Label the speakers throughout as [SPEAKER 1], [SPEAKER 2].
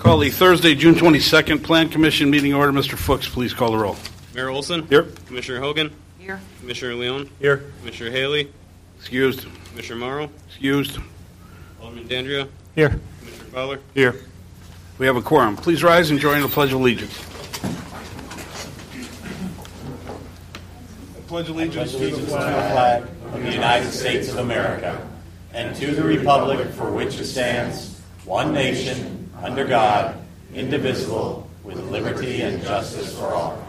[SPEAKER 1] Call the Thursday, June 22nd Plan Commission meeting order. Mr. Fuchs, please call the roll.
[SPEAKER 2] Mayor Olson?
[SPEAKER 1] Here.
[SPEAKER 2] Commissioner Hogan?
[SPEAKER 3] Here.
[SPEAKER 2] Commissioner Leone?
[SPEAKER 1] Here.
[SPEAKER 2] Commissioner Haley?
[SPEAKER 1] Excused.
[SPEAKER 2] Commissioner Morrow?
[SPEAKER 1] Excused.
[SPEAKER 2] Alderman Dandria?
[SPEAKER 1] Here.
[SPEAKER 2] Commissioner Fowler?
[SPEAKER 1] Here. We have a quorum. Please rise and join the Pledge of Allegiance. I pledge allegiance to the
[SPEAKER 4] flag of the United States of America and to the republic for which it stands, one nation, under God, indivisible, with liberty and justice for all.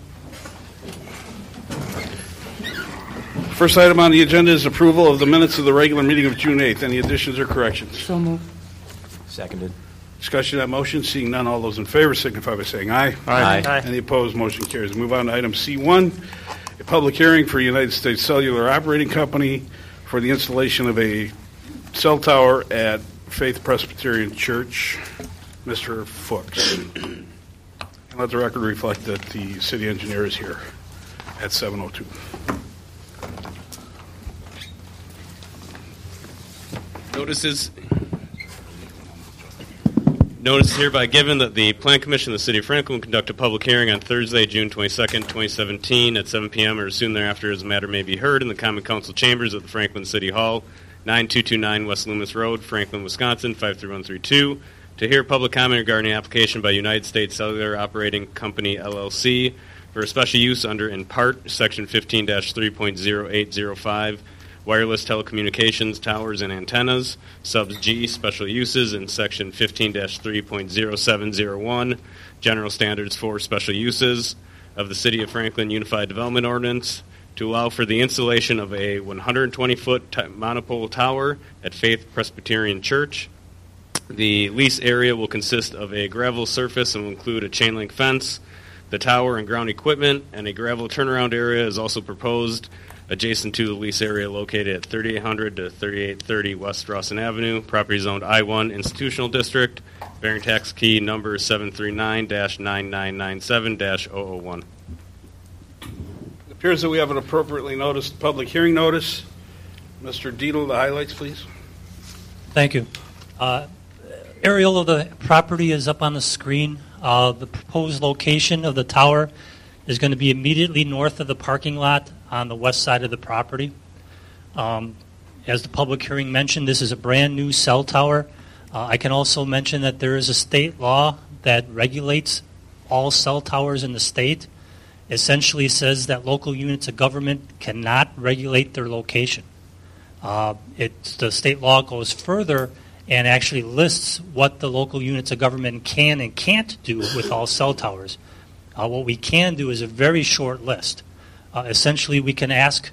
[SPEAKER 1] First item on the agenda is approval of the minutes of the regular meeting of June 8th. Any additions or corrections?
[SPEAKER 3] So moved.
[SPEAKER 4] Seconded.
[SPEAKER 1] Discussion of that motion. Seeing none, all those in favor signify by saying aye.
[SPEAKER 4] Aye.
[SPEAKER 1] Any opposed? Motion carries. Move on to item C1, a public hearing for United States Cellular Operating Company for the installation of a cell tower at Faith Presbyterian Church. Mr. Fuchs. And let the record reflect that the city engineer is here at 7:02.
[SPEAKER 2] Notice hereby given that the Plan Commission of the City of Franklin will conduct a public hearing on Thursday, June 22nd, 2017 at 7 p.m. or soon thereafter as the matter may be heard in the Common Council Chambers at the Franklin City Hall, 9229 West Loomis Road, Franklin, Wisconsin, 53132, to hear public comment regarding an application by United States Cellular Operating Company, LLC, for a special use under, in part, Section 15-3.0805, wireless telecommunications, towers, and antennas, subs G, special uses, and Section 15-3.0701, general standards for special uses of the City of Franklin Unified Development Ordinance, to allow for the installation of a 120-foot monopole tower at Faith Presbyterian Church. The lease area will consist of a gravel surface and will include a chain link fence, the tower and ground equipment, and a gravel turnaround area is also proposed adjacent to the lease area located at 3800 to 3830 West Rawson Avenue, property zoned I-1 Institutional District, bearing tax key number 739-9997-001.
[SPEAKER 1] It appears that we have an appropriately noticed public hearing notice. Mr. Dietl, the highlights, please.
[SPEAKER 5] Thank you. Aerial of the property is up on the screen. The proposed location of the tower is going to be immediately north of the parking lot on the west side of the property. As the public hearing mentioned, this is a brand new cell tower. I can also mention that there is a state law that regulates all cell towers in the state. Essentially says that local units of government cannot regulate their location. The state law goes further and actually lists what the local units of government can and can't do with all cell towers. What we can do is a very short list. Essentially, we can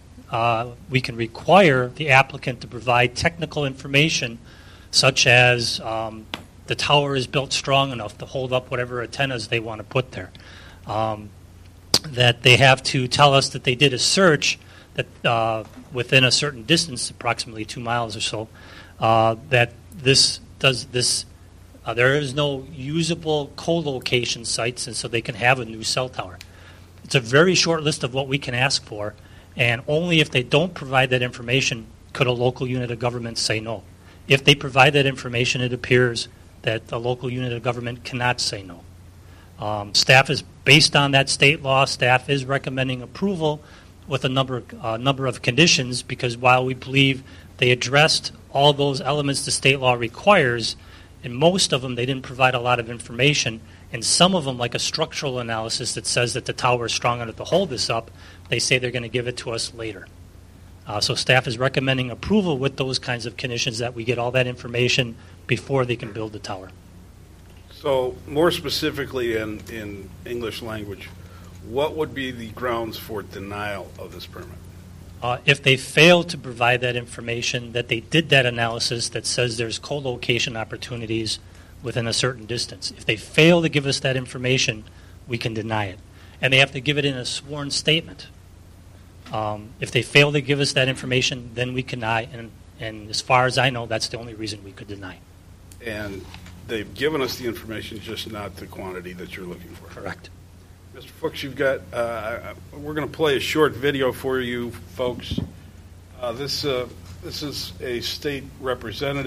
[SPEAKER 5] require the applicant to provide technical information such as the tower is built strong enough to hold up whatever antennas they want to put there. That they have to tell us that they did a search that within a certain distance, approximately 2 miles or so, that this does this. There is no usable co-location sites, and so they can have a new cell tower. It's a very short list of what we can ask for, and only if they don't provide that information could a local unit of government say no. If they provide that information, it appears that a local unit of government cannot say no. Staff is, based on that state law, staff is recommending approval with a number of conditions, because while we believe they addressed all those elements the state law requires, in most of them they didn't provide a lot of information, and some of them, like a structural analysis that says that the tower is strong enough to hold this up, they say they're going to give it to us later. So staff is recommending approval with those kinds of conditions, that we get all that information before they can build the tower.
[SPEAKER 1] So more specifically in English language, what would be the grounds for denial of this permit?
[SPEAKER 5] If they fail to provide that information, that they did that analysis that says there's co-location opportunities within a certain distance. If they fail to give us that information, we can deny it. And they have to give it in a sworn statement. If they fail to give us that information, then we can deny, and as far as I know, that's the only reason we could deny.
[SPEAKER 1] And they've given us the information, just not the quantity that you're looking for.
[SPEAKER 5] Correct.
[SPEAKER 1] Mr. Fuchs, you've got, we're going to play a short video for you folks. This is a state representative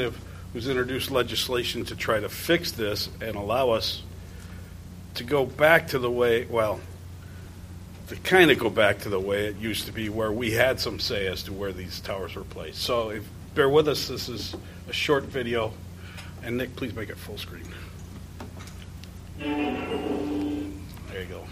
[SPEAKER 1] who's introduced legislation to try to fix this and allow us to go back to the way, to kind of go back to the way it used to be, where we had some say as to where these towers were placed. So bear with us. This is a short video. And Nick, please make it full screen. There you go.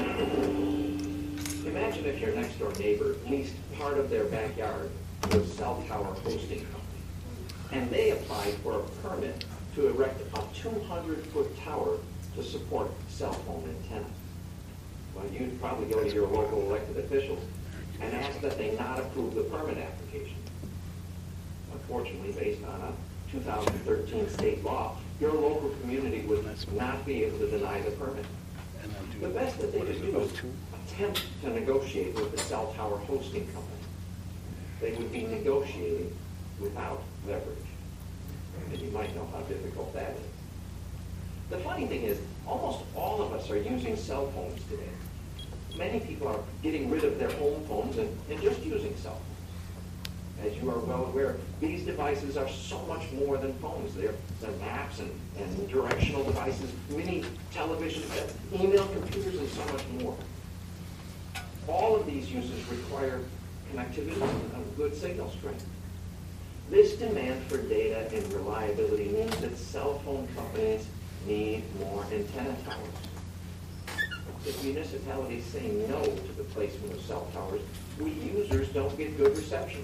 [SPEAKER 3] Imagine if your next door neighbor leased part of their backyard to a cell tower hosting company, and they applied for a permit to erect a 200-foot tower to support cell phone antenna. Well, you'd probably go to your local elected officials and ask that they not approve the permit application. Unfortunately, based on a 2013 state law, your local community would not be able to deny the permit. The best that they could do is attempt to negotiate with the cell tower hosting company. They would be negotiating without leverage. And you might know how difficult that is. The funny thing is, almost all of us are using cell phones today. Many people are getting rid of their home phones and just using cell phones. As you are well aware, these devices are so much more than phones. They're maps and directional devices, mini televisions, email computers, and so much more. All of these uses require connectivity and good signal strength. This demand for data and reliability means that cell phone companies need more antenna towers. If municipalities say no to the placement of cell towers, we users don't get good reception.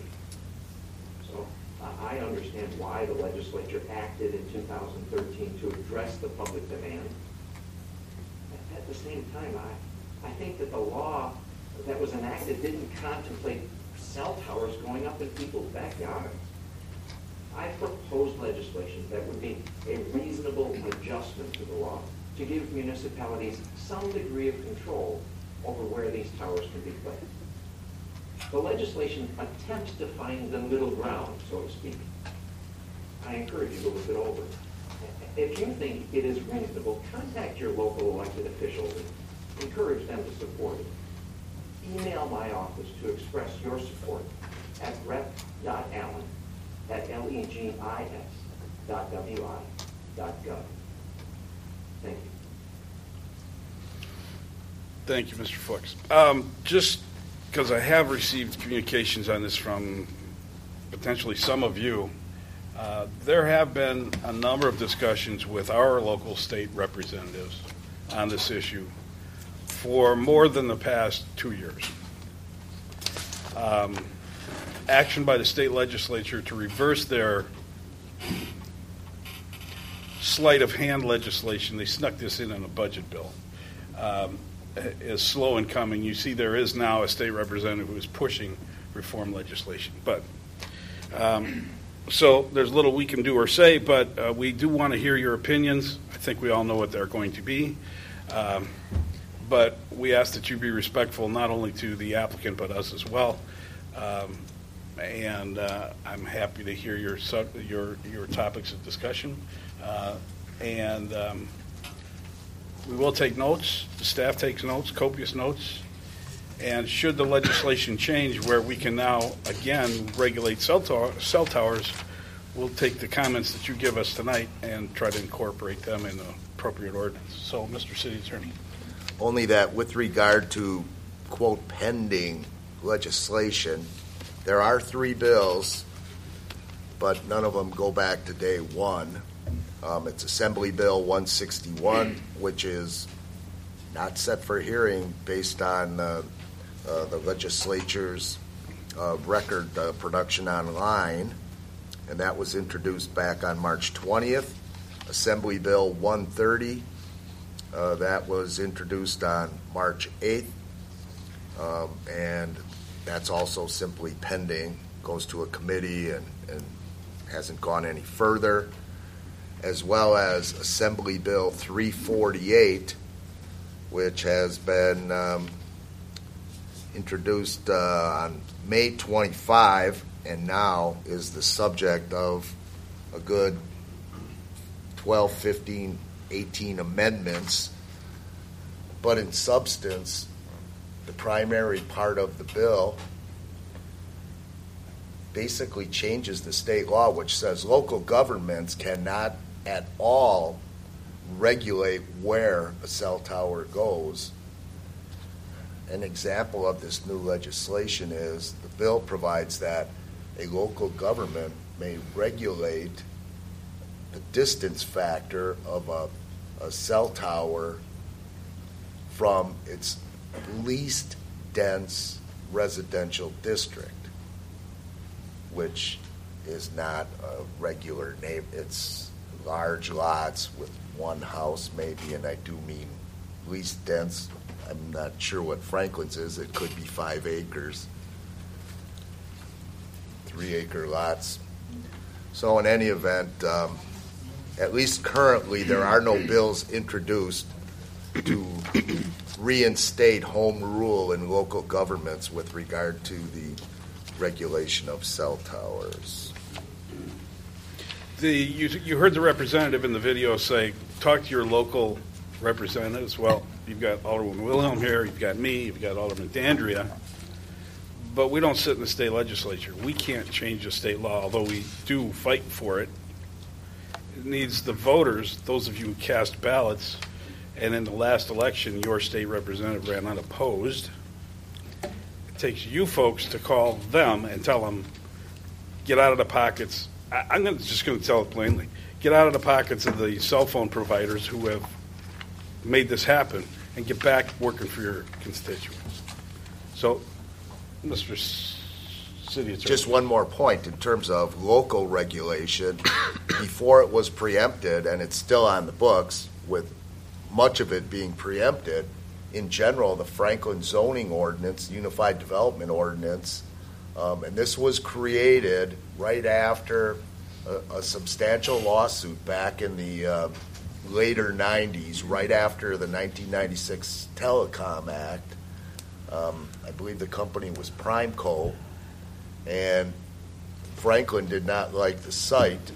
[SPEAKER 3] So I understand why the legislature acted in 2013 to address the public demand. At the same time, I think that the law that was enacted didn't contemplate cell towers going up in people's backyards. I proposed legislation that would be a reasonable adjustment to the law to give municipalities some degree of control over where these towers can be placed. The legislation attempts to find the middle ground, so to speak. I encourage you to look it over. If you think it is reasonable, contact your local elected officials and encourage them to support it. Email my office to express your support at rep.allen@legis.wi.gov. Thank you.
[SPEAKER 1] Thank you, Mr. Fuchs. Just because I have received communications on this from potentially some of you, there have been a number of discussions with our local state representatives on this issue for more than the past 2 years. Action by the state legislature to reverse their sleight of hand legislation, they snuck this in a budget bill, is slow in coming. You see there is now a state representative who is pushing reform legislation. But so there's little we can do or say, but we do want to hear your opinions. I think we all know what they're going to be. But we ask that you be respectful not only to the applicant but us as well. And I'm happy to hear your topics of discussion. And we will take notes. The staff takes notes, copious notes. And should the legislation change where we can now, again, regulate cell towers, we'll take the comments that you give us tonight and try to incorporate them in the appropriate ordinance. So, Mr. City Attorney.
[SPEAKER 6] Only that with regard to, quote, pending legislation, there are 3 bills, but none of them go back to day one. It's Assembly Bill 161, which is not set for hearing based on the legislature's record production online, and that was introduced back on March 20th. Assembly Bill 130, that was introduced on March 8th, and that's also simply pending, goes to a committee and hasn't gone any further, as well as Assembly Bill 348, which has been introduced on May 25 and now is the subject of a good 12, 15, 18 amendments. But in substance, the primary part of the bill basically changes the state law, which says local governments cannot at all regulate where a cell tower goes. An example of this new legislation is the bill provides that a local government may regulate the distance factor of a cell tower from its least dense residential district, which is not a regular name. It's large lots with one house maybe, and I do mean least dense. I'm not sure what Franklin's is. It could be 5 acres, 3-acre lots. So in any event, at least currently, there are no bills introduced to reinstate home rule in local governments with regard to the regulation of cell towers.
[SPEAKER 1] You heard the representative in the video say, talk to your local representatives. Well, you've got Alderman Wilhelm here, you've got me, you've got Alderman Dandria, but we don't sit in the state legislature. We can't change the state law, although we do fight for it. It needs the voters, those of you who cast ballots, and in the last election, your state representative ran unopposed. It takes you folks to call them and tell them, get out of the pockets. I'm just going to tell it plainly. Get out of the pockets of the cell phone providers who have made this happen and get back working for your constituents. So, Mr. City Attorney.
[SPEAKER 6] Just one more point in terms of local regulation. Before it was preempted, and it's still on the books, with much of it being preempted, in general, the Franklin zoning ordinance, Unified Development Ordinance, and this was created right after a substantial lawsuit back in the later 90s, right after the 1996 Telecom Act. I believe the company was Primeco, and Franklin did not like the site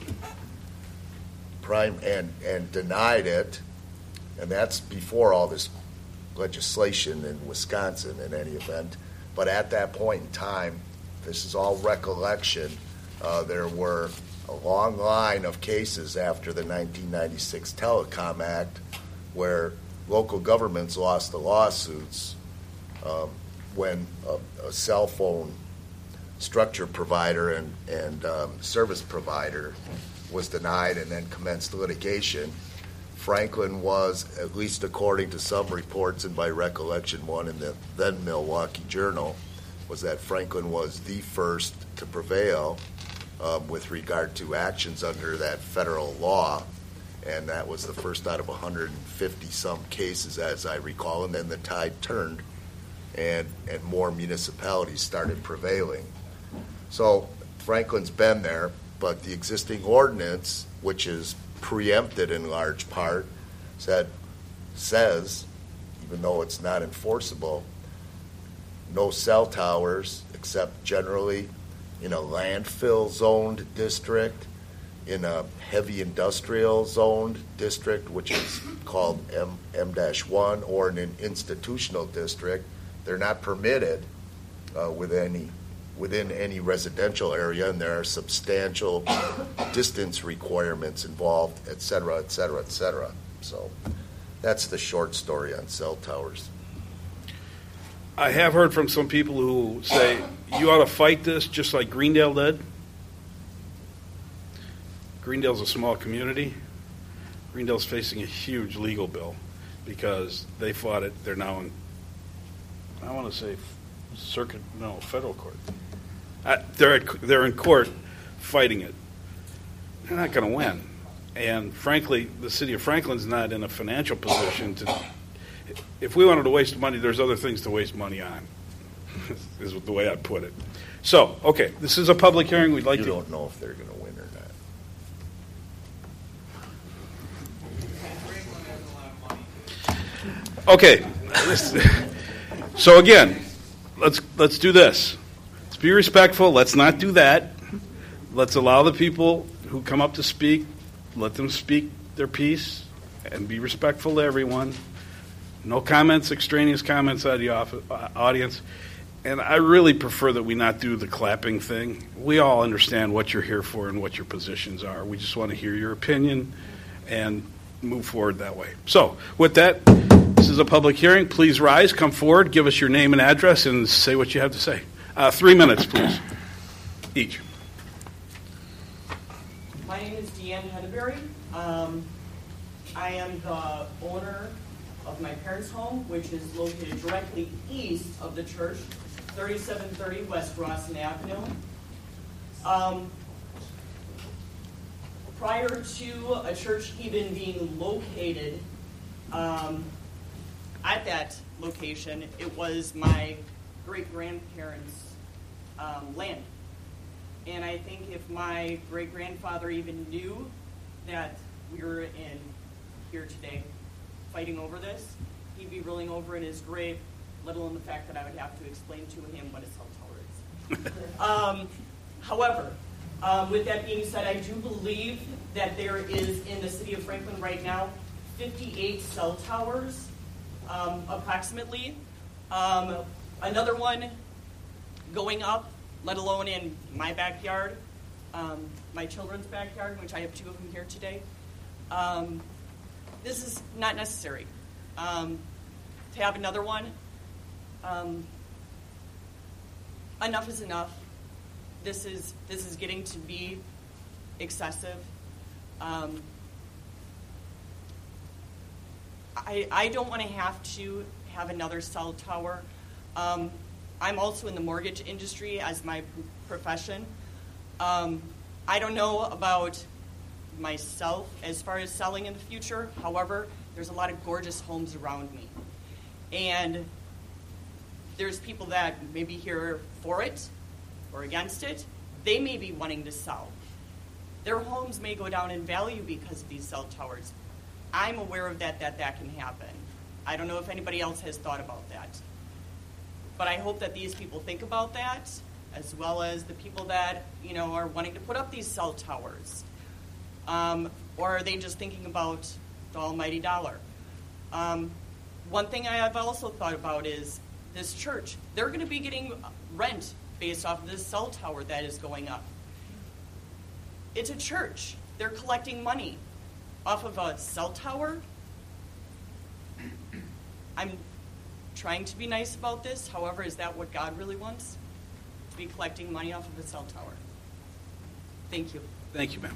[SPEAKER 6] and denied it, and that's before all this legislation in Wisconsin in any event. But at that point in time, this is all recollection, there were a long line of cases after the 1996 Telecom Act where local governments lost the lawsuits when a cell phone structure provider and service provider was denied and then commenced litigation. Franklin was, at least according to some reports and by recollection, one in the then Milwaukee Journal, was that Franklin was the first to prevail with regard to actions under that federal law, and that was the first out of 150-some cases, as I recall, and then the tide turned, and more municipalities started prevailing. So Franklin's been there, but the existing ordinance, which is preempted in large part, says, even though it's not enforceable, no cell towers except generally in a landfill zoned district, in a heavy industrial zoned district, which is called M-1, or in an institutional district. They're not permitted within any residential area, and there are substantial distance requirements involved, et cetera, et cetera, et cetera. So that's the short story on cell towers.
[SPEAKER 1] I have heard from some people who say, you ought to fight this just like Greendale did. Greendale's a small community. Greendale's facing a huge legal bill because they fought it. They're now in, I want to say, federal court. They're in court fighting it. They're not going to win. And frankly, the city of Franklin's not in a financial position to. If we wanted to waste money, there's other things to waste money on, is the way I'd put it. So, okay, this is a public hearing. We'd like
[SPEAKER 6] You
[SPEAKER 1] to.
[SPEAKER 6] don't know if they're going to win or not.
[SPEAKER 1] Okay. So again, let's do this. Let's be respectful. Let's not do that. Let's allow the people who come up to speak, let them speak their piece, and be respectful to everyone. No comments, extraneous comments out of the audience. And I really prefer that we not do the clapping thing. We all understand what you're here for and what your positions are. We just want to hear your opinion and move forward that way. So, with that, this is a public hearing. Please rise, come forward, give us your name and address, and say what you have to say. 3 minutes, please, each.
[SPEAKER 7] My name is Deanne Henneberry. I am the owner of my parents' home, which is located directly east of the church, 3730 West Rawson Avenue. Prior to a church even being located at that location, it was my great-grandparents' land. And I think if my great-grandfather even knew that we were in here today fighting over this, he'd be rolling over in his grave, let alone the fact that I would have to explain to him what a cell tower is. However, with that being said, I do believe that there is in the city of Franklin right now 58 cell towers, approximately. Another one going up, let alone in my backyard, my children's backyard, which I have 2 of them here today. This is not necessary. To have another one, enough is enough. This is getting to be excessive. I don't want to have another cell tower. I'm also in the mortgage industry as my profession. I don't know about myself as far as selling in the future. However, there's a lot of gorgeous homes around me. And there's people that may be here for it or against it. They may be wanting to sell. Their homes may go down in value because of these cell towers. I'm aware of that can happen. I don't know if anybody else has thought about that. But I hope that these people think about that, as well as the people that, are wanting to put up these cell towers. Or are they just thinking about the almighty dollar? One thing I have also thought about is this church. They're going to be getting rent based off of this cell tower that is going up. It's a church. They're collecting money off of a cell tower. I'm trying to be nice about this. However, is that what God really wants? To be collecting money off of a cell tower. Thank you.
[SPEAKER 1] Thank you, ma'am.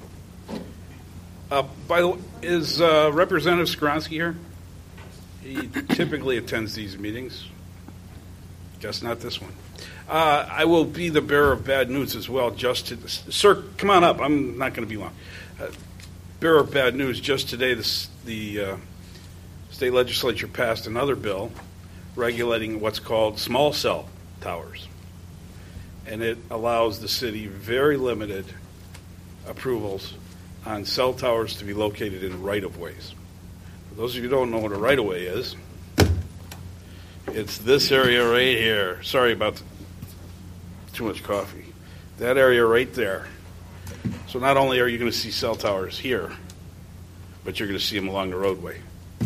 [SPEAKER 1] By the way, is Representative Skronsky here? He typically attends these meetings. Guess not this one. I will be the bearer of bad news as well. Sir, come on up. I'm not going to be long. Bearer of bad news. Just today, the state legislature passed another bill regulating what's called small cell towers, and it allows the city very limited approvals on cell towers to be located in right-of-ways. For those of you who don't know what a right-of-way is, it's this area right here. Sorry about too much coffee. That area right there. So not only are you going to see cell towers here, but you're going to see them along the roadway.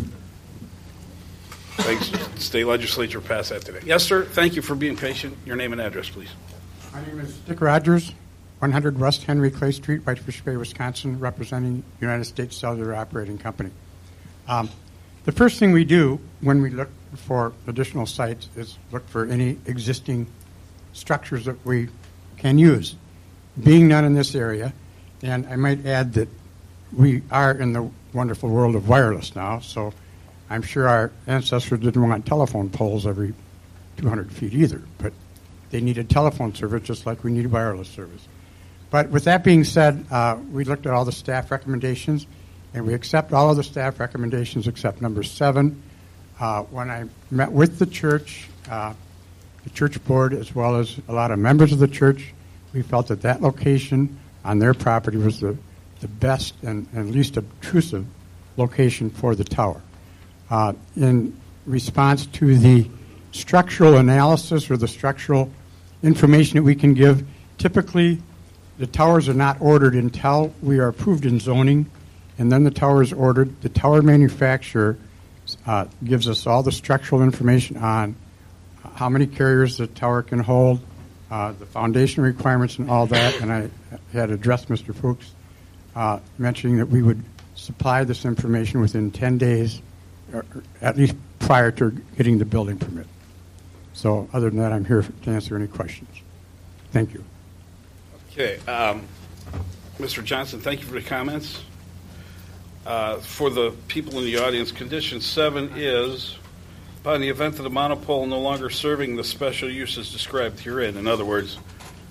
[SPEAKER 1] Thanks. State legislature passed that today. Yes, sir. Thank you for being patient. Your name and address, please.
[SPEAKER 8] My name is Dick Rogers, 100 West Henry Clay Street, Whitefish Bay, Wisconsin, representing United States Cellular Operating Company. The first thing we do when we look for additional sites is look for any existing structures that we can use. Being none in this area, and I might add that we are in the wonderful world of wireless now, so I'm sure our ancestors didn't want telephone poles every 200 feet either, but they needed telephone service just like we need wireless service. But with that being said, we looked at all the staff recommendations, and we accept all of the staff recommendations except number 7. When I met with the church board, as well as a lot of members of the church, we felt that that location on their property was the best and least obtrusive location for the tower. In response to the structural analysis or the structural information that we can give, typically the towers are not ordered until we are approved in zoning, and then the tower is ordered. The tower manufacturer gives us all the structural information on how many carriers the tower can hold, the foundation requirements and all that, and I had addressed Mr. Fuchs, mentioning that we would supply this information within 10 days, or at least prior to getting the building permit. So other than that, I'm here to answer any questions. Thank you.
[SPEAKER 1] Okay. Mr. Johnson, thank you for the comments. For the people in the audience, condition 7 is, upon the event of the monopole no longer serving the special uses described herein. In other words,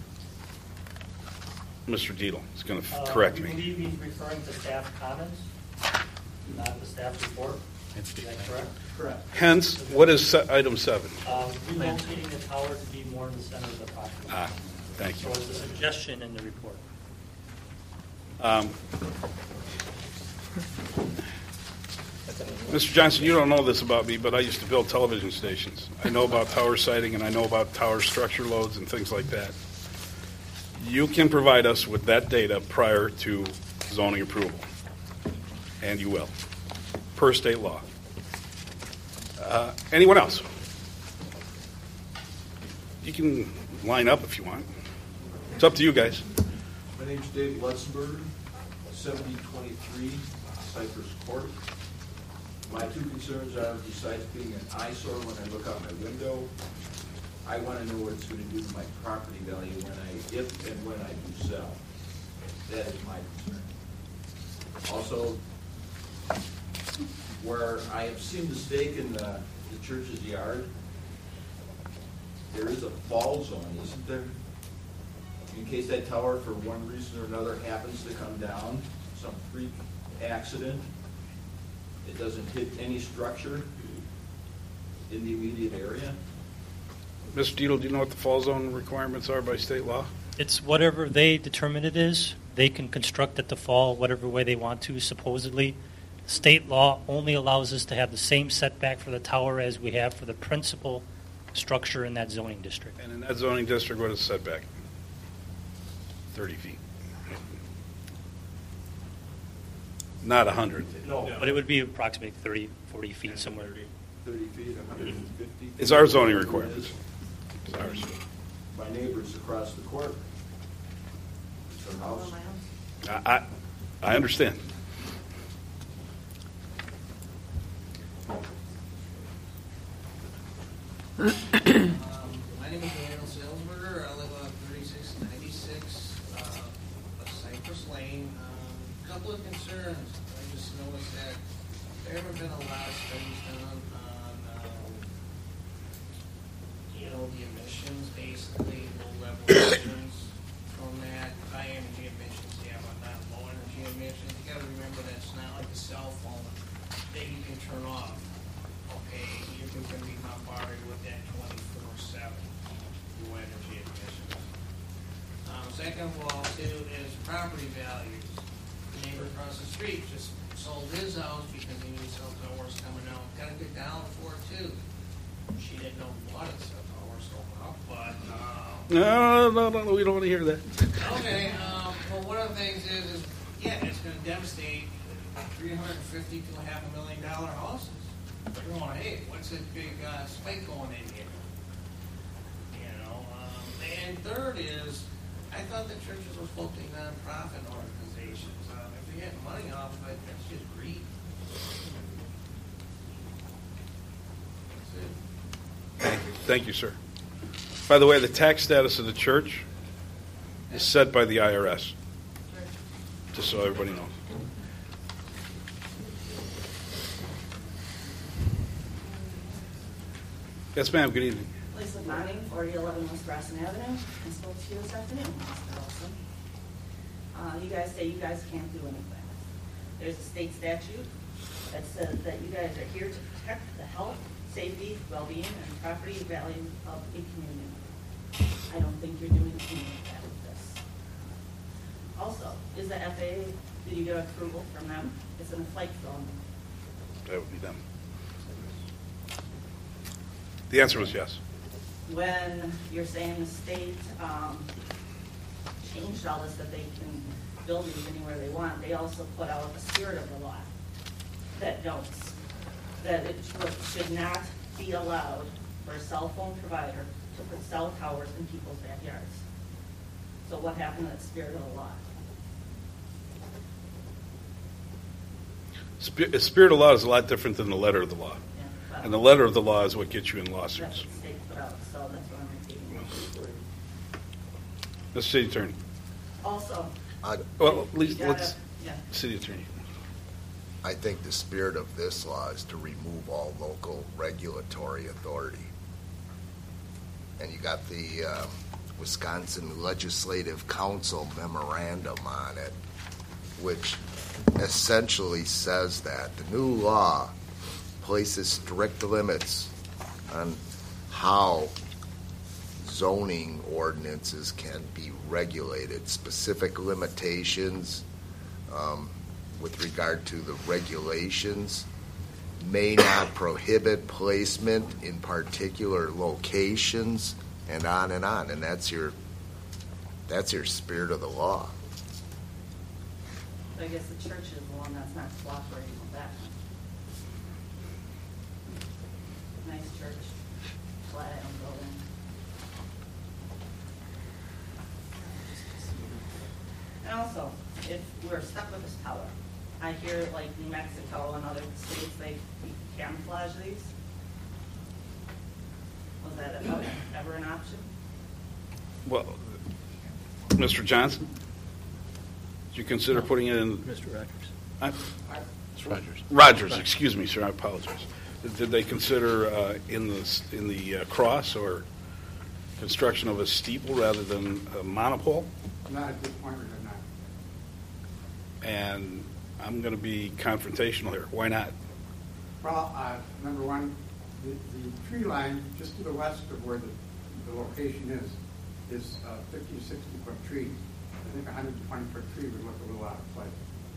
[SPEAKER 1] Mr. Dietl is going to correct me.
[SPEAKER 5] I believe he's referring to staff comments, not the staff report. Is that correct? Correct.
[SPEAKER 1] Hence, what is item 7?
[SPEAKER 5] Relocating the tower to be more in the center of the property.
[SPEAKER 1] Thank you.
[SPEAKER 5] So it's a suggestion in the report.
[SPEAKER 1] Mr. Johnson, you don't know this about me, but I used to build television stations. I know about tower siting, and I know about tower structure loads and things like that. You can provide us with that data prior to zoning approval, and you will, per state law. Anyone else? You can line up if you want. It's up to you guys.
[SPEAKER 9] My name's Dave Lutzenberger, 7023 Cypress Court. My two concerns are, besides being an eyesore when I look out my window, I want to know what it's going to do to my property value if and when I do sell. That is my concern. Also, where I have seen the stake in the church's yard, there is a fall zone, isn't there? In case that tower, for one reason or another, happens to come down, some freak accident, it doesn't hit any structure in the immediate area.
[SPEAKER 1] Mr. Dietl, do you know what the fall zone requirements are by state law?
[SPEAKER 5] It's whatever they determine it is. They can construct it to fall whatever way they want to, supposedly. State law only allows us to have the same setback for the tower as we have for the principal structure in that zoning district.
[SPEAKER 1] And in that zoning district, what is setback? 30 feet. Not 100.
[SPEAKER 5] No, but it would be approximately 30, 40 feet somewhere.
[SPEAKER 9] 30 feet, 150.
[SPEAKER 1] It's our zoning requirements. It's ours.
[SPEAKER 9] My neighbor's across the court. It's their house.
[SPEAKER 1] I understand.
[SPEAKER 10] My name is Daniel Salzberger. I live on 3696 Cypress Lane. A couple of concerns. I just noticed that there haven't been a lot of studies done on, the emissions, basically low-level emissions from that. High energy emissions, yeah, but not low energy emissions. You got to remember that it's not like a cell phone that you can turn off. Okay, you're going to be bombarded with that 24/7 low energy emissions. Second of all, too, is property values. The neighbor across the street just sold his house because he knew cell towers coming out. Got a good dollar for it, too. She didn't know what a cell tower sold out, but...
[SPEAKER 1] No, we don't want to hear that.
[SPEAKER 10] Okay, well, one of the things is it's going to devastate $350,000 to $500,000 houses. You're going, hey, what's this big spike going in here? And third is, I thought that churches were supposed to be non-profit organizations. If they get money off of it, that's just greed. That's it.
[SPEAKER 1] Thank you, sir. By the way, the tax status of the church is set by the IRS, just so everybody knows. Yes, ma'am. Good evening.
[SPEAKER 11] Lisa Manning, 4011 West Grasson Avenue. I spoke to you this afternoon, Mr. Olson. You guys say you guys can't do anything. There's a state statute that says that you guys are here to protect the health, safety, well-being, and property value of a community. I don't think you're doing any of that with this. Also, is the FAA, did you get approval from them? It's in a flight zone.
[SPEAKER 1] That would be them. The answer was yes.
[SPEAKER 11] When you're saying the state changed all this, that they can build these anywhere they want, they also put out the spirit of the law that it should not be allowed for a cell phone provider to put cell towers in people's backyards. So what happened to that spirit of the law?
[SPEAKER 1] Spirit of law is a lot different than the letter of the law.
[SPEAKER 11] Yeah, well,
[SPEAKER 1] And the letter of the law is what gets you in
[SPEAKER 11] that's
[SPEAKER 1] lawsuits.
[SPEAKER 11] what the state put out, so that's what I'm repeating.
[SPEAKER 1] Mr. City Attorney.
[SPEAKER 11] Also,
[SPEAKER 1] Well, at least
[SPEAKER 11] you gotta-
[SPEAKER 1] let's,
[SPEAKER 11] yeah.
[SPEAKER 1] City Attorney.
[SPEAKER 6] I think the spirit of this law is to remove all local regulatory authority. And you got the Wisconsin Legislative Council memorandum on it, which essentially says that the new law places strict limits on how zoning ordinances can be regulated, specific limitations with regard to the regulations, may not prohibit placement in particular locations, and on and on. And that's your spirit of the law.
[SPEAKER 11] I guess the church is the one that's not cooperating with that one. Nice church, flat Adam building. And also, if we're stuck with this tower, I hear like New Mexico and other states, they camouflage these. Was that ever an option?
[SPEAKER 1] Well, Mr. Johnson, did you consider putting it in?
[SPEAKER 12] Mr. Rogers.
[SPEAKER 1] It's Rogers. Rogers, excuse me, sir. I apologize. Did they consider in the cross or construction of a steeple rather than a monopole?
[SPEAKER 8] Not at this point, we have not.
[SPEAKER 1] And I'm going to be confrontational here. Why not?
[SPEAKER 8] Well, number one, the tree line just to the west of where the location is 50 to 60 foot trees. I think a 120 foot tree would look a little out of place.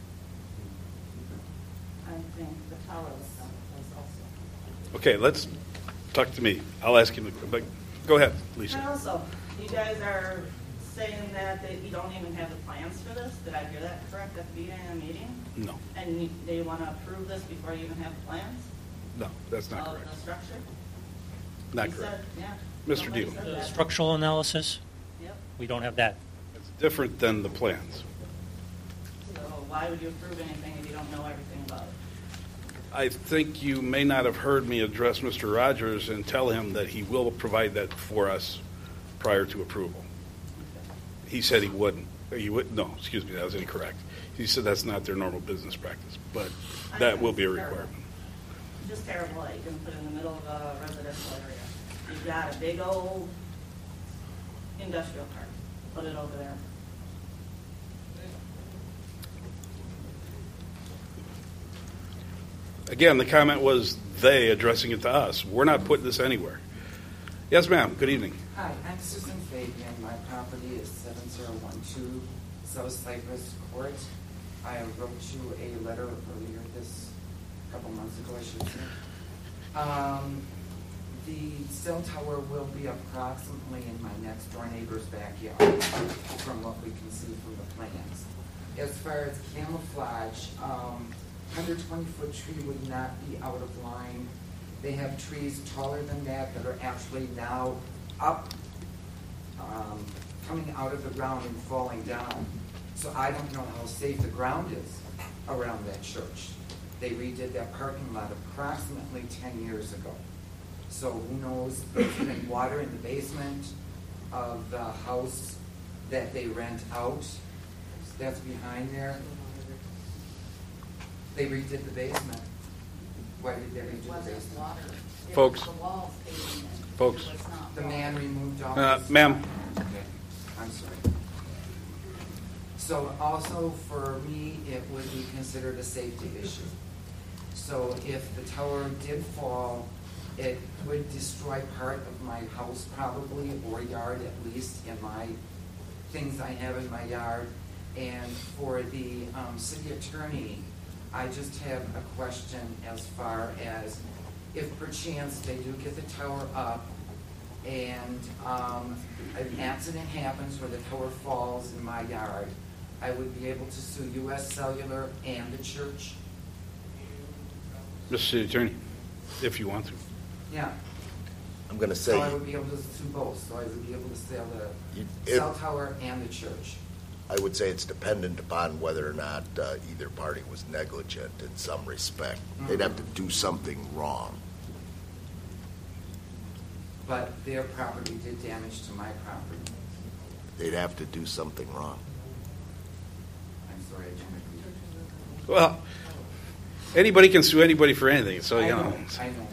[SPEAKER 11] I think the tower was someplace also.
[SPEAKER 1] Okay, let's talk to me. I'll ask him. But go ahead, Lisa.
[SPEAKER 11] And also, you guys are saying that you don't even have the plans for this. Did I hear that correct at the beginning of the meeting?
[SPEAKER 1] No,
[SPEAKER 11] And they want to approve this before you even have the plans
[SPEAKER 1] no, that's not
[SPEAKER 11] of
[SPEAKER 1] correct.
[SPEAKER 11] the structure?
[SPEAKER 1] Not
[SPEAKER 11] You
[SPEAKER 1] correct.
[SPEAKER 11] said- yeah.
[SPEAKER 1] Mr.
[SPEAKER 11] Somebody
[SPEAKER 1] Deal.
[SPEAKER 11] said
[SPEAKER 5] The
[SPEAKER 11] that.
[SPEAKER 5] structural analysis,
[SPEAKER 11] Yep.
[SPEAKER 5] we don't have that.
[SPEAKER 1] It's different than the plans.
[SPEAKER 11] So why would you approve anything if you don't know everything about it?
[SPEAKER 1] I think you may not have heard me address Mr. Rogers and tell him that he will provide that for us prior to approval. He said he wouldn't. No, excuse me, that was incorrect. He said that's not their normal business practice, but that will be a requirement.
[SPEAKER 11] Just terrible that you can put in the middle of a residential area. You've got a big old industrial park. Put it over there.
[SPEAKER 1] Again, the comment was they addressing it to us. We're not putting this anywhere. Yes, ma'am. Good evening.
[SPEAKER 13] Hi, I'm Susan Fabian. My property is 7012 South Cypress Court. I wrote you a letter earlier a couple months ago, I should say. The cell tower will be approximately in my next door neighbor's backyard, from what we can see from the plans. As far as camouflage, 120-foot tree would not be out of line. They have trees taller than that are actually now up, coming out of the ground and falling down. So I don't know how safe the ground is around that church. They redid that parking lot approximately 10 years ago. So who knows, there's been water in the basement of the house that they rent out. That's behind there. They redid the basement. Why did they redo the basement?
[SPEAKER 1] Folks. Folks.
[SPEAKER 13] The man removed all his...
[SPEAKER 1] Ma'am.
[SPEAKER 13] Okay, I'm sorry. So also for me, it would be considered a safety issue. So if the tower did fall, it would destroy part of my house probably, or yard at least, in my things I have in my yard. And for the city attorney, I just have a question as far as if perchance they do get the tower up and an accident happens where the tower falls in my yard, I would be able to sue U.S. Cellular and the church?
[SPEAKER 1] Mr. City Attorney, if you want to.
[SPEAKER 13] Yeah.
[SPEAKER 6] I'm going to say,
[SPEAKER 13] So I would be able to sue both, so I would be able to sell the
[SPEAKER 6] if-
[SPEAKER 13] cell tower and the church.
[SPEAKER 6] I would say it's dependent upon whether or not either party was negligent in some respect. They'd have to do something wrong.
[SPEAKER 13] But their property did damage to my property.
[SPEAKER 6] They'd have to do something wrong.
[SPEAKER 13] I'm sorry, I jumped.
[SPEAKER 1] Well, anybody can sue anybody for anything, so, you know.
[SPEAKER 13] I know.